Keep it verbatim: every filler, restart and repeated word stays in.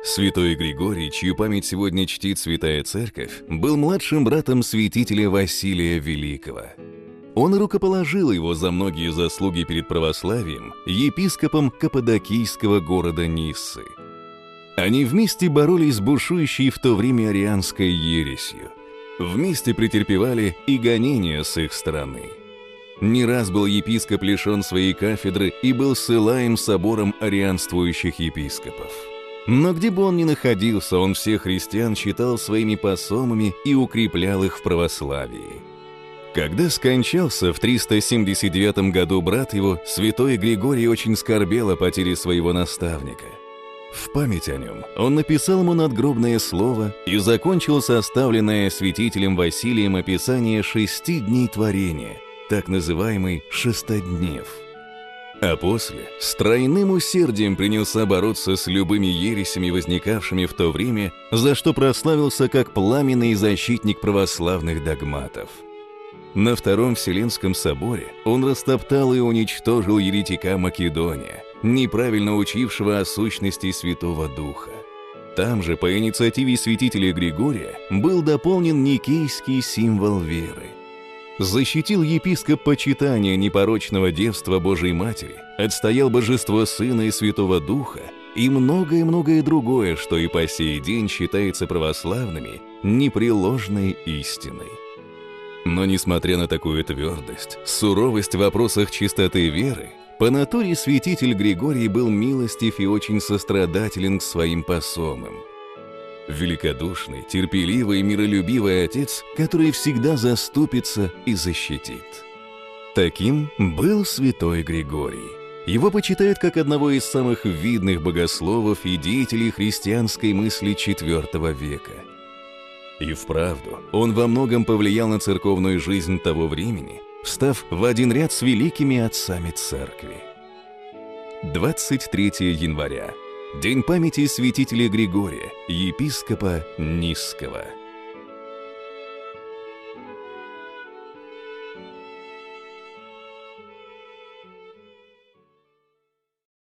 Святой Григорий, чью память сегодня чтит Святая Церковь, был младшим братом святителя Василия Великого. Он рукоположил его за многие заслуги перед православием епископом каппадокийского города Ниссы. Они вместе боролись с бушующей в то время арианской ересью. Вместе претерпевали и гонения с их стороны. Не раз был епископ лишен своей кафедры и был ссылаем собором арианствующих епископов. Но где бы он ни находился, он всех христиан считал своими посомами и укреплял их в православии. Когда скончался в триста семьдесят девятом году брат его, святой Григорий очень скорбел о потере своего наставника. В память о нем он написал ему надгробное слово и закончил составленное святителем Василием описание шести дней творения, так называемый «шестоднев». А после с тройным усердием принялся бороться с любыми ересями, возникавшими в то время, за что прославился как пламенный защитник православных догматов. На Втором Вселенском соборе он растоптал и уничтожил еретика Македония, неправильно учившего о сущности Святого Духа. Там же, по инициативе святителя Григория, был дополнен никейский символ веры. Защитил епископ почитание непорочного девства Божией Матери, отстоял божество Сына и Святого Духа и многое-многое другое, что и по сей день считается православными непреложной истиной. Но несмотря на такую твердость, суровость в вопросах чистоты веры, по натуре святитель Григорий был милостив и очень сострадателен к своим посомам. Великодушный, терпеливый и миролюбивый отец, который всегда заступится и защитит. Таким был святой Григорий. Его почитают как одного из самых видных богословов и деятелей христианской мысли четвёртого века. И вправду, он во многом повлиял на церковную жизнь того времени, встав в один ряд с великими отцами церкви. двадцать третьего января. День памяти святителя Григория, епископа Нисского.